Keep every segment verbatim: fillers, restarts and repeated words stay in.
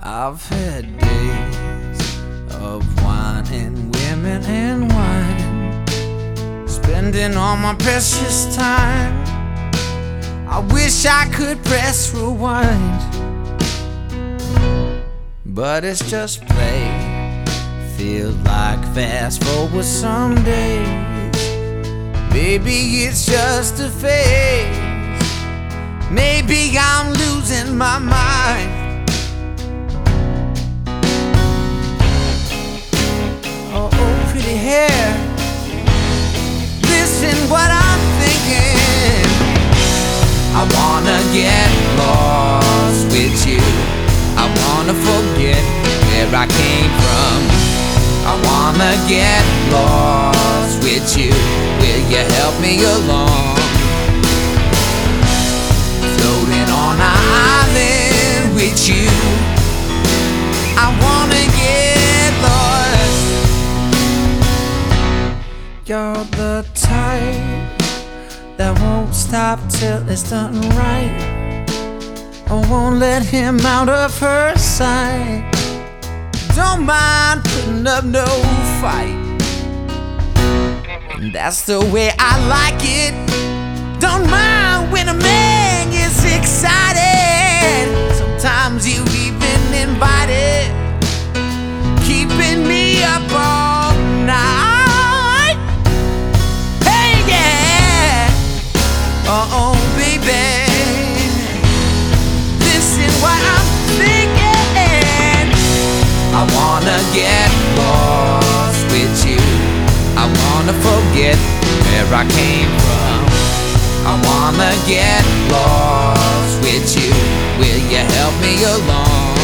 I've had days of wine and women and wine, spending all my precious time. I wish I could press rewind, but it's just play. Feels like fast forward some days. Maybe it's just a phase. Maybe I'm losing my mind. Oh, oh, pretty hair, listen what I'm thinking. I wanna get lost with you. I wanna forget where I came from. I wanna get lost with you. Will you help me along? Floating on an island with you. I wanna get lost. You're the type that won't stop till it's done right. I won't let him out of her sight. Don't mind putting up no fight, and that's the way I like it. Don't mind when a man gets excited. Sometimes you even invite it, keeping me up all night. Hey, yeah. Uh-oh, baby, listen what I'm thinking. I wanna get lost with you. I wanna forget where I came from. I wanna get lost with you. Will you help me along?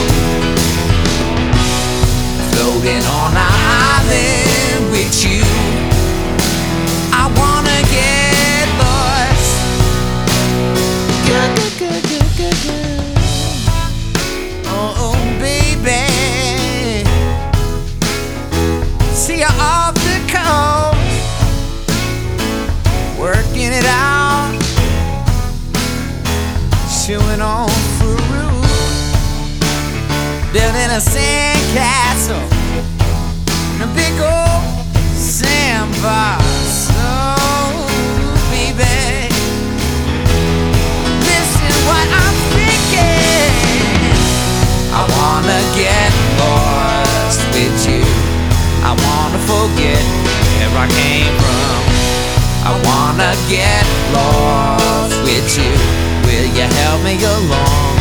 Floating on an island with you. I wanna get lost. Good, good, good, good, good, good. Oh, oh, baby. See you off the coast, working it out, chewing on fruit, building a sandcastle in a big old sandbar. So, baby, listen what I'm thinking. I wanna get lost with you. I wanna forget where I came from. I wanna get lost with you. Will you help me along?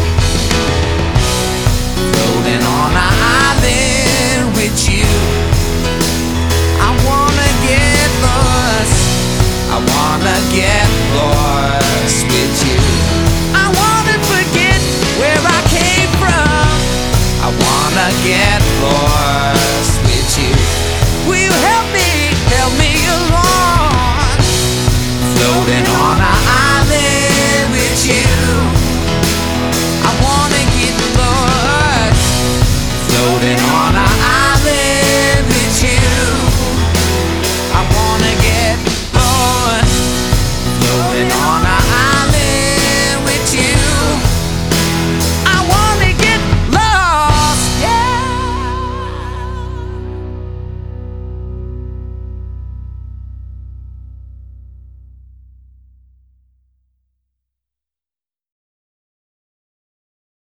Floating on an island with you. I wanna get lost. I wanna get lost with you. I wanna forget where I came from. I wanna get lost.